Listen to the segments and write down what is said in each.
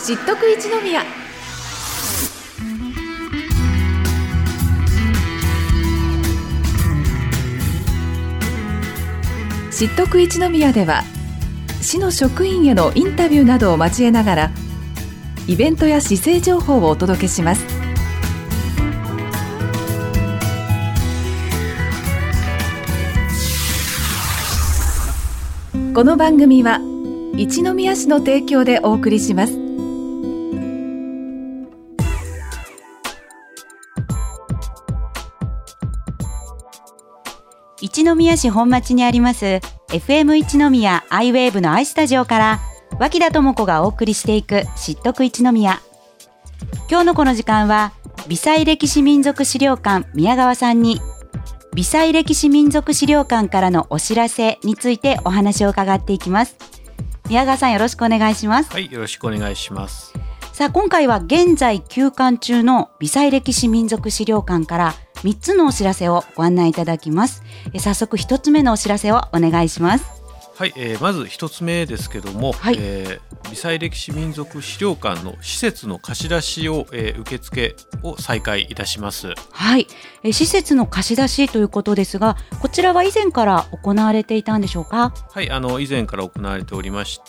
知っとく一宮。知っとく一宮では、市の職員へのインタビューなどを交えながら、イベントや市政情報をお届けします。この番組は一宮市の提供でお送りします。 一宮市本町にあります FM 一宮アイウェーブのアイスタジオから脇田智子がお送りしていく知っとく一宮。今日のこの時間は微細歴史民族資料館宮川さんに微細歴史民族資料館からのお知らせについてお話を伺っていきます。宮川さん、よろしくお願いします。 はい、よろしくお願いします。 さあ、今回は現在休館中の微細歴史民族資料館から3つのお知らせをご案内いただきます。早速1つ目のお知らせをお願いします。 はい、まず1つ目ですけども、 はい、 微細歴史民族資料館の施設の貸し出しを、受付を再開いたします。 はい、施設の貸し出しということですが、こちらは以前から行われていたんでしょうか？ はい、以前から行われておりまして、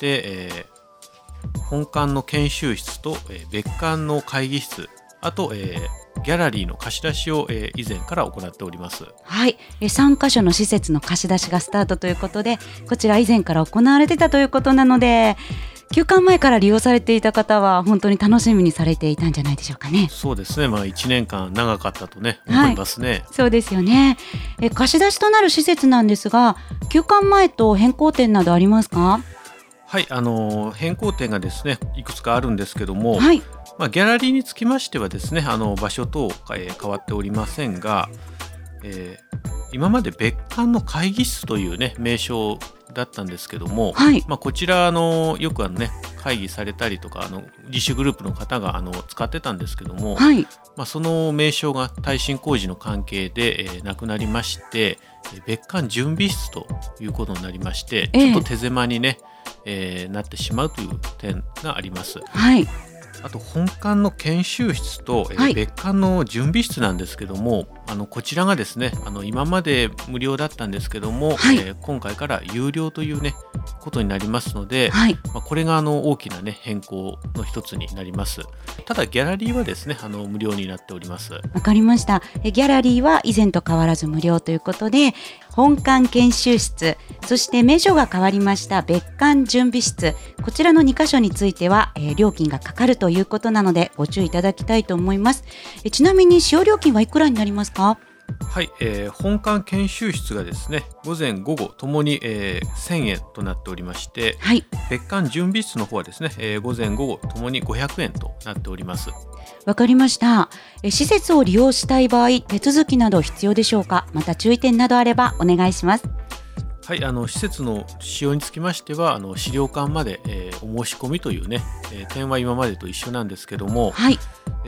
本館の研修室と、別館の会議室、あと、ギャラリーの貸し出しを、以前から行っております。 はい、3カ所の施設の貸し出しがスタートということで、こちら以前から行われてたということなので、休館前から利用されていた方は本当に楽しみにされていたんじゃないでしょうかね。 そうですね、1年間長かったとね、思いますね。はい、 そうですよね。貸し出しとなる施設なんですが、休館前と変更点などありますか？ はい、変更点がですね、いくつかあるんですけども、 はい、 ギャラリーにつきましてはですね、場所等、変わっておりませんが、今まで別館の会議室というね名称だったんですけども、 はい、 こちらよくね会議されたりとか自主グループの方が使ってたんですけども、 はい、 その名称が耐震工事の関係で、なくなりまして、別館準備室ということになりまして、ちょっと手狭にね、なってしまうという点があります。 はい、 あと本館の研修室と、別館の準備室なんですけども、こちらがですね今まで無料だったんですけども、 はい、 今回から有料というねことになりますので、 はい、 これが大きなね変更の一つになります。ただギャラリーはですね無料になっております。 わかりました。ギャラリーは以前と変わらず無料ということで、本館研修室、そして名称が変わりました別館準備室、こちらの2カ所については、料金がかかるということなのでご注意いただきたいと思います。ちなみに使用料金はいくらになりますか？ はい、本館研修室がですね午前午後ともに、1000円となっておりまして、 はい、 別館準備室の方はですね、午前午後ともに500円となっております。 わかりました。施設を利用したい場合、手続きなど必要でしょうか？また注意点などあればお願いします。 はい、施設の使用につきましては資料館まで、お申し込みというね、点は今までと一緒なんですけども、 はい、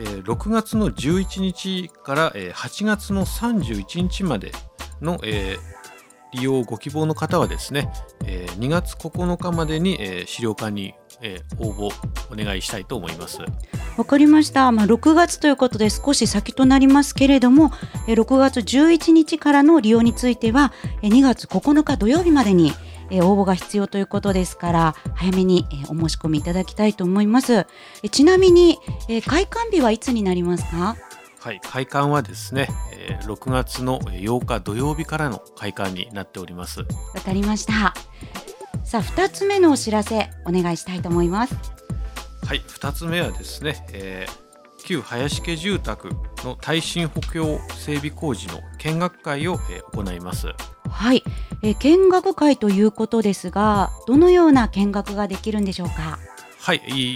6月の11日から8月の31日までの利用をご希望の方はですね2月9日までに資料館に応募お願いしたいと思います。 わかりました。6月ということで少し先となりますけれども、6月11日からの利用については2月9日土曜日までに応募が必要ということですから、早めにお申し込みいただきたいと思います。ちなみに開館日はいつになりますか？ はい、開館はですね6月の8日土曜日からの開館になっております。 わかりました。さあ、2つ目のお知らせお願いしたいと思います。 はい、2つ目はですね、旧林家住宅の耐震補強整備工事の見学会を、行います。 はい、見学会ということですが、どのような見学ができるんでしょうか？ はい、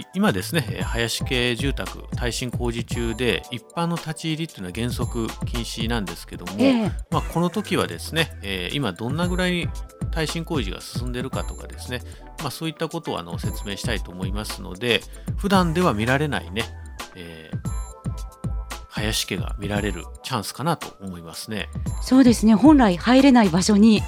今ですね林家住宅耐震工事中で一般の立ち入りというのは原則禁止なんですけども、この時はですね、今どんなぐらい耐震工事が進んでいるかとかですね、そういったことを説明したいと思いますので、普段では見られないね、林家が見られるチャンスかなと思いますね。 そうですね、本来入れない場所に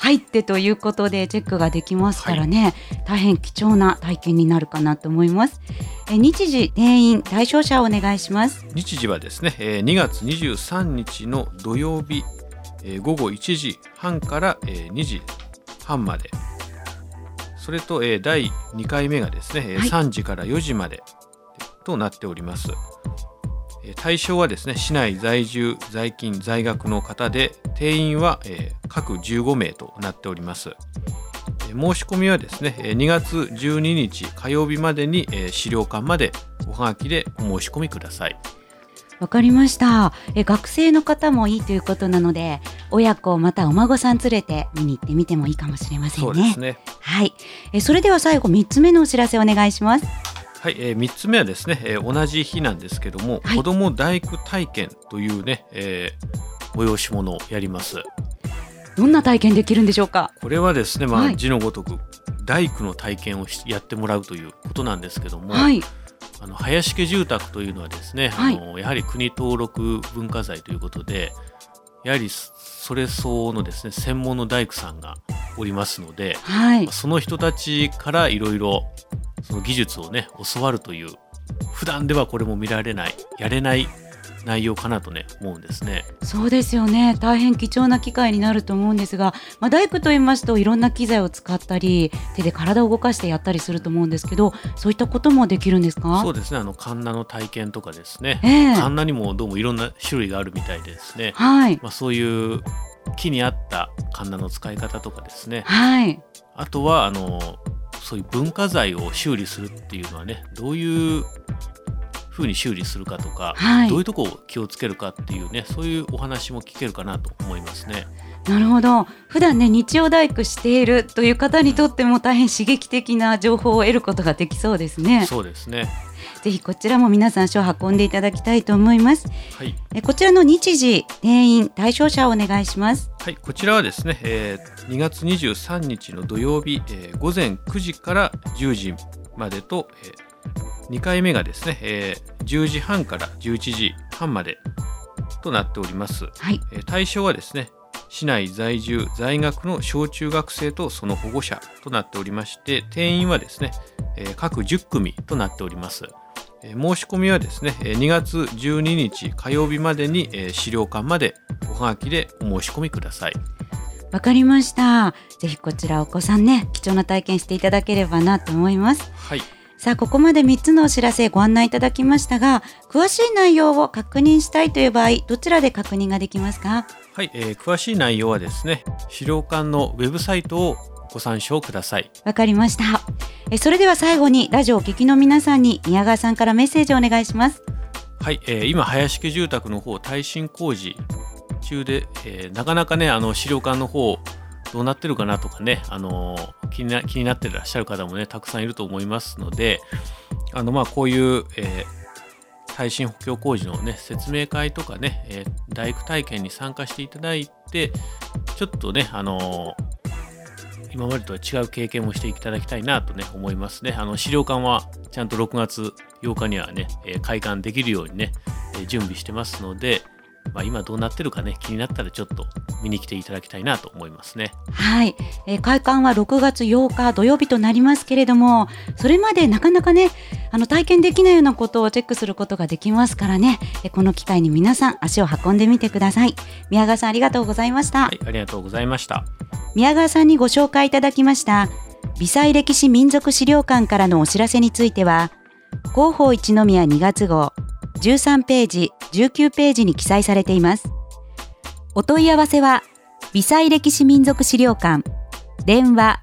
入ってということでチェックができますからね、大変貴重な体験になるかなと思います。日時、定員、対象者をお願いします。 日時はですね、2月23日の土曜日、午後1時半から2時半まで、それと第2回目がですね、3時から4時までとなっております。対象はですね、市内在住在勤在学の方で、定員は各15名となっております。申し込みはですね、2月12日火曜日までに資料館までおはがきでお申し込みください。 わかりました。学生の方もいいということなので、親子またお孫さん連れて見に行ってみてもいいかもしれませんね。 そうですね。 はい。それでは最後3つ目のお知らせお願いします。 はい、3つ目はですね、同じ日なんですけども、子ども大工体験というね、催し物をやります。 どんな体験できるんでしょうか。 これはですね、字のごとく大工の体験をやってもらうということなんですけども、林家住宅というのはですね、やはり国登録文化財ということで、やはりそれ相応のですね、専門の大工さんがおりますので、その人たちからいろいろその技術をね教わるという、普段ではこれも見られないやれない内容かなとね思うんですね。 そうですよね。大変貴重な機会になると思うんですが、大工と言いますといろんな機材を使ったり手で体を動かしてやったりすると思うんですけど、そういったこともできるんですか。 そうですね、カンナの体験とかですね、カンナにもどうもいろんな種類があるみたいでですね、そういう木に合ったカンナの使い方とかですね、あとはそういう文化財を修理するっていうのはね、どういう風に修理するかとか、どういうとこを気をつけるかっていうね、そういうお話も聞けるかなと思いますね。 なるほど。普段ね日曜大工しているという方にとっても大変刺激的な情報を得ることができそうですね。 そうですね。 ぜひこちらも皆さん足を運んでいただきたいと思います。こちらの日時、定員、対象者をお願いします。 こちらはですね、2月23日の土曜日、午前9時から10時までと、2回目がですね、10時半から11時半までとなっております。対象はですね、市内在住在学の小中学生とその保護者となっておりまして、定員はですね、各10組となっております。申し込みはですね、2月12日火曜日までに資料館までおはがきでお申し込みください。 わかりました。ぜひこちらお子さんね、貴重な体験していただければなと思います。さあ、ここまで3つのお知らせご案内いただきましたが、詳しい内容を確認したいという場合、どちらで確認ができますか。 詳しい内容はですね、資料館のウェブサイトをご参照ください。 わかりました。それでは最後にラジオをお聞きの皆さんに宮川さんからメッセージをお願いします。 今林家住宅の方耐震工事中で、なかなかね資料館の方どうなってるかなとかね、気になってらっしゃる方もねたくさんいると思いますので、こういう、耐震補強工事のね説明会とかね、大工体験に参加していただいて、ちょっとね今までとは違う経験をしていただきたいなとね思いますね。資料館はちゃんと6月8日にはね、開館できるようにね、準備してますので、今どうなってるかね気になったらちょっと見に来ていただきたいなと思いますね。 開館は6月8日土曜日となりますけれども、それまでなかなかね体験できないようなことをチェックすることができますからね、この機会に皆さん足を運んでみてください。宮川さん、ありがとうございました。 ありがとうございました。 宮川さんにご紹介いただきました微細歴史民族資料館からのお知らせについては、広報一宮2月号13ページ19ページに記載されています。お問い合わせは微細歴史民族資料館、電話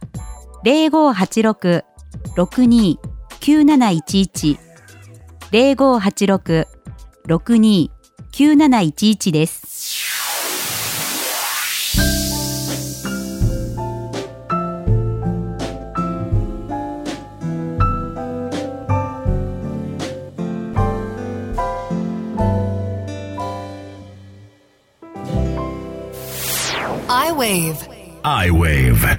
0586-629711 0586-629711 です。 iWave。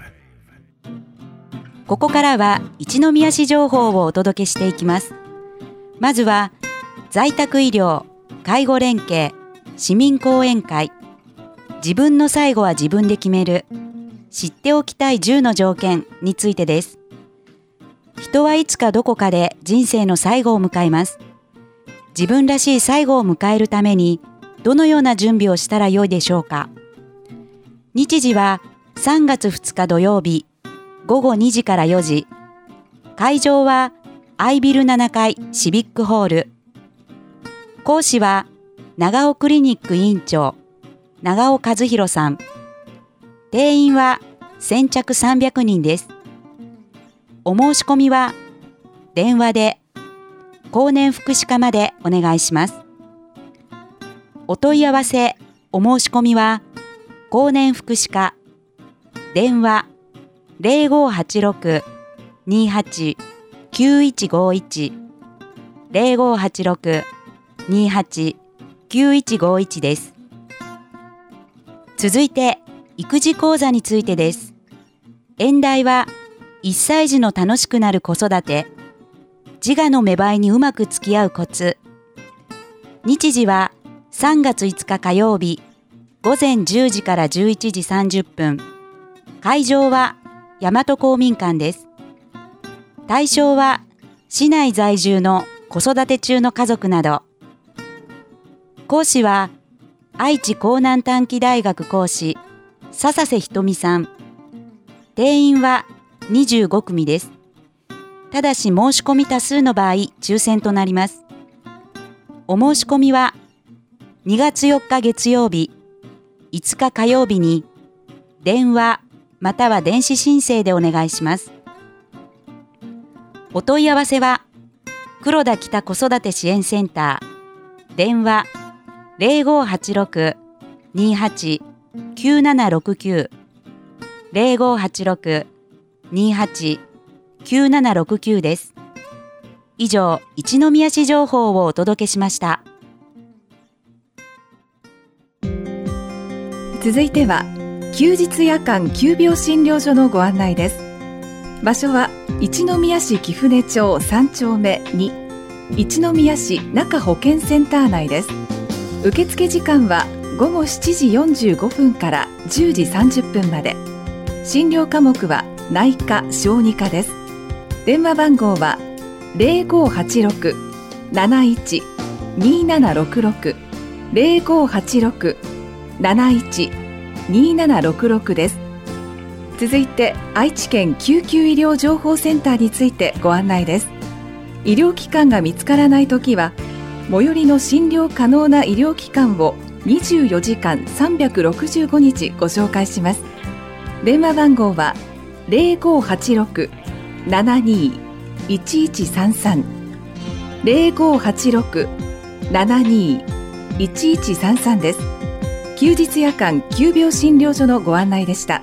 ここからは一宮市情報をお届けしていきます。まずは在宅医療、介護連携、市民講演会、自分の最後は自分で決める、 知っておきたい10の条件についてです。人はいつかどこかで人生の最後を迎えます。自分らしい最後を迎えるためにどのような準備をしたらよいでしょうか。日時は3月2日土曜日午後2時から4時。会場はアイビル7階シビックホール。講師は長尾クリニック院長長尾和弘さん。定員は先着300人です。お申し込みは電話で高年福祉課までお願いします。お問い合わせお申し込みは高年福祉課電話 0586-28-9151 0586-28-9151です。続いて育児講座についてです。演題は1歳児の楽しくなる子育て、自我の芽生えにうまく付き合うコツ。日時は3月5日火曜日午前10時から11時30分。会場は大和公民館です。対象は市内在住の子育て中の家族など。講師は愛知江南短期大学講師笹瀬ひとみさん。定員は25組です。ただし申し込み多数の場合抽選となります。お申し込みは2月4日月曜日5日火曜日に電話または電子申請でお願いします。お問い合わせは黒田北子育て支援センター電話 0586-28-9769 0586-28-9769 です。以上、一宮市情報をお届けしました。 続いては休日夜間急病診療所のご案内です。場所は一宮市貴船町3丁目2一宮市中保健センター内です。受付時間は午後7時45分から10時30分まで。診療科目は内科・小児科です。電話番号は 0586-71-2766 0586-71-2766 です。続いて愛知県救急医療情報センターについてご案内です。医療機関が見つからないときは最寄りの診療可能な医療機関を24時間365日ご紹介します。電話番号は 0586-72-1133 0586-72-1133 です。休日夜間急病診療所のご案内でした。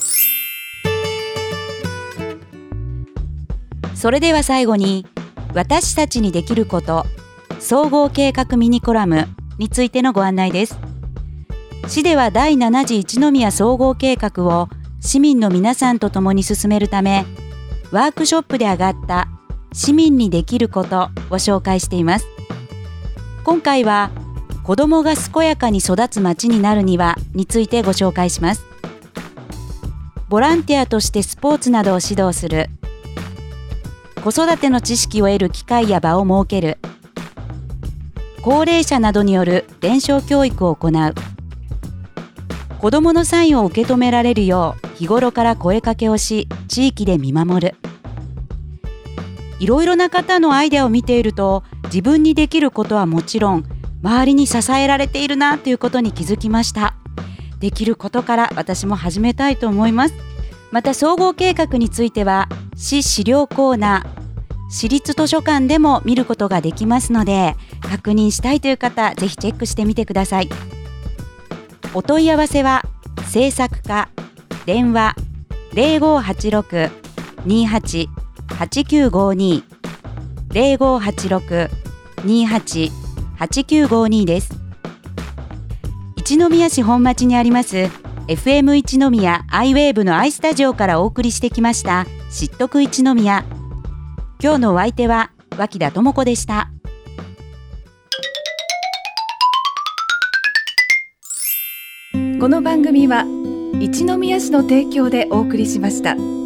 それでは最後に私たちにできること総合計画ミニコラムについてのご案内です。市では第7次一宮総合計画を市民の皆さんと共に進めるため、ワークショップで上がった市民にできることを紹介しています。今回は子どもが健やかに育つ町になるにはについてご紹介します。ボランティアとしてスポーツなどを指導する、子育ての知識を得る機会や場を設ける、高齢者などによる伝承教育を行う、子どものサインを受け止められるよう日頃から声かけをし、地域で見守る。いろいろな方のアイデアを見ていると、自分にできることはもちろん、周りに支えられているなということに気づきました。できることから私も始めたいと思います。また総合計画については、市資料コーナー、市立図書館でも見ることができますので、確認したいという方、ぜひチェックしてみてください。お問い合わせは制作課電話 0586-28-8952 0586-28-8952 です。一宮市本町にあります FM 一宮アイウェーブのアイスタジオからお送りしてきました知っとく一宮。今日のお相手は脇田智子でした。 この番組は一宮市の提供でお送りしました。